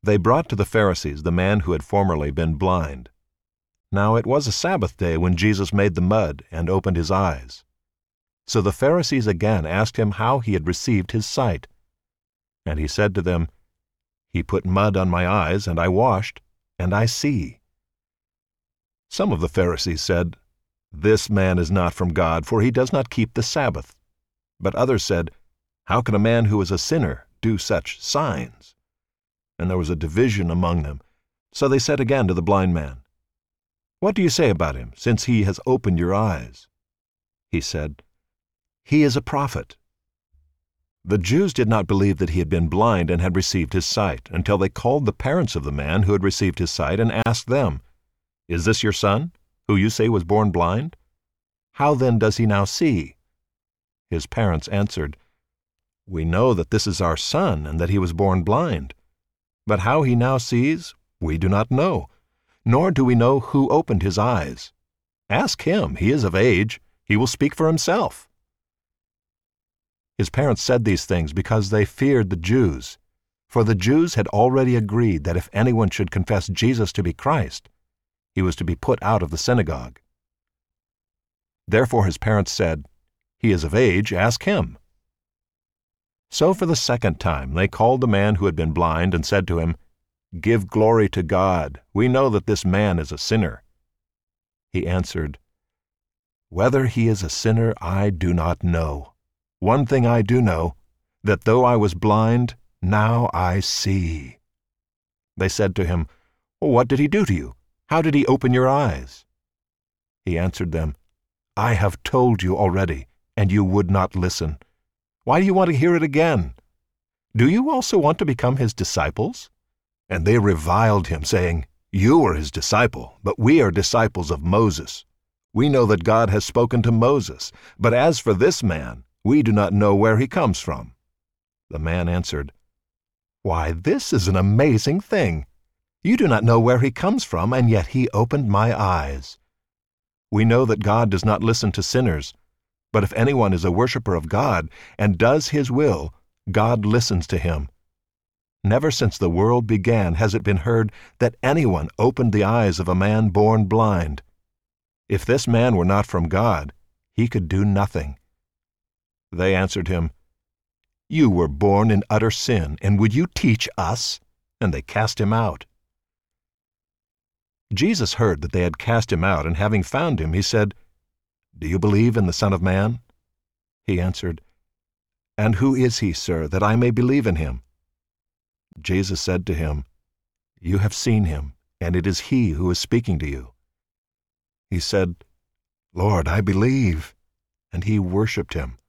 They brought to the Pharisees the man who had formerly been blind. Now it was a Sabbath day when Jesus made the mud and opened his eyes. So the Pharisees again asked him how he had received his sight. And he said to them, "He put mud on my eyes, and I washed, and I see." Some of the Pharisees said, "This man is not from God, for he does not keep the Sabbath." But others said, "How can a man who is a sinner do such signs?" And there was a division among them. So they said again to the blind man, "What do you say about him, since he has opened your eyes?" He said, "He is a prophet." The Jews did not believe that he had been blind and had received his sight, until they called the parents of the man who had received his sight and asked them, "Is this your son, who you say was born blind? How then does he now see?" His parents answered, "We know that this is our son and that he was born blind. But how he now sees, we do not know, nor do we know who opened his eyes. Ask him, he is of age, he will speak for himself." His parents said these things because they feared the Jews, for the Jews had already agreed that if anyone should confess Jesus to be Christ, he was to be put out of the synagogue. Therefore his parents said, "He is of age, ask him." So for the second time they called the man who had been blind and said to him, "Give glory to God. We know that this man is a sinner." He answered, "Whether he is a sinner I do not know. One thing I do know, that though I was blind, now I see." They said to him, "What did he do to you? How did he open your eyes?" He answered them, "I have told you already, and you would not listen. Why do you want to hear it again? Do you also want to become his disciples?" And they reviled him, saying, "You are his disciple, but we are disciples of Moses. We know that God has spoken to Moses, but as for this man, we do not know where he comes from." The man answered, "Why, this is an amazing thing. You do not know where he comes from, and yet he opened my eyes. We know that God does not listen to sinners, but if anyone is a worshiper of God and does his will, God listens to him. Never since the world began has it been heard that anyone opened the eyes of a man born blind. If this man were not from God, he could do nothing." They answered him, "You were born in utter sin, and would you teach us?" And they cast him out. Jesus heard that they had cast him out, and having found him, he said, "Do you believe in the Son of Man?" He answered, "And who is he, sir, that I may believe in him?" Jesus said to him, "You have seen him, and it is he who is speaking to you." He said, "Lord, I believe," and he worshipped him.